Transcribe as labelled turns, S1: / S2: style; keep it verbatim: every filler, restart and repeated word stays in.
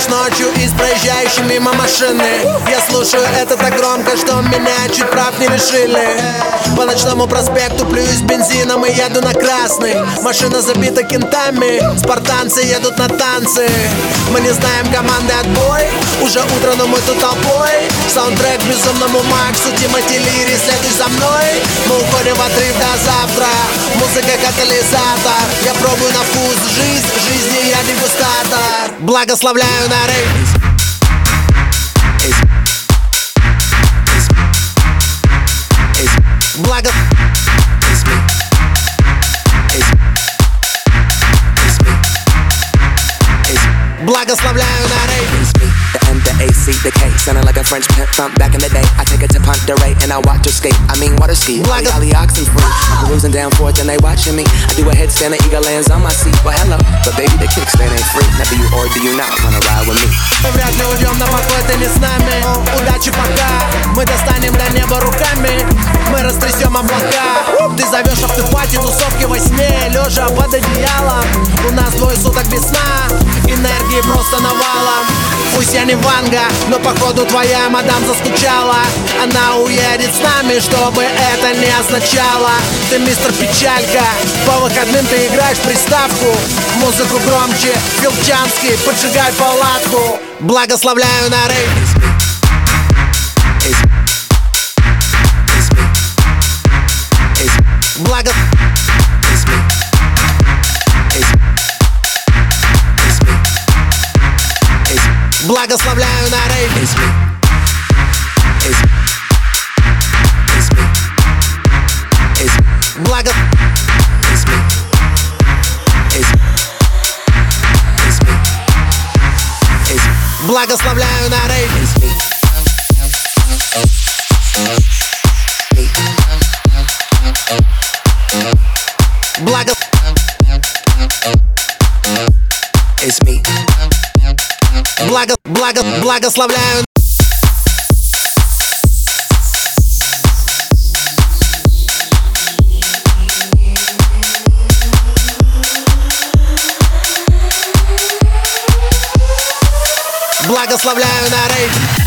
S1: Едешь ночью и с проезжающей мимо машины. Я слушаю это так громко, что меня чуть прав не лишили. По ночному проспекту плююсь бензином и еду на красный. Машина забита кентами, спартанцы едут на танцы. Мы не знаем команды отбой, уже утро, но мы тут толпой. Саундтрек безумному Максу, Тимати Лири, следуй за мной. Мы уходим в отрыв до завтра, музыка катализатор. Я пробую на вкус жизнь, жизни я дегустатор. Благословляю на рейв. Благо... Благословляю на рейв.
S2: The M, the A, C, the K, sounding like a French pimp from back in the day. I take it to Ponderay and I watch her skate. I mean water ski, Ollie, Ollie, oxen free. I'm cruising down fourth and they watching me. I do a headstand and eagle lands on my seat. Well hello, but baby the kickstand ain't free. Now do you or do you not wanna ride with me?
S1: Вряд ли уйдем на покой, ты не с нами. Удачи пока, мы достанем до неба руками. Мы растрясем облака. Ты зовешь автопати, тусовки во сне, лежа под одеялом. У нас двое суток без сна, энергии просто навалом. Пусть я не Ванга, но походу твоя мадам заскучала. Она уедет с нами, чтобы это не означало. Ты мистер Печалька, по выходным ты играешь в приставку. Музыку громче, Филчанский, поджигай палатку. Благословляю на рейв. Благо... Благословляю на рейв. Благо... Благословляю на рейв. Благо...
S2: It's me.
S1: Благо... Благо... Благословляю. Благословляю на рейв.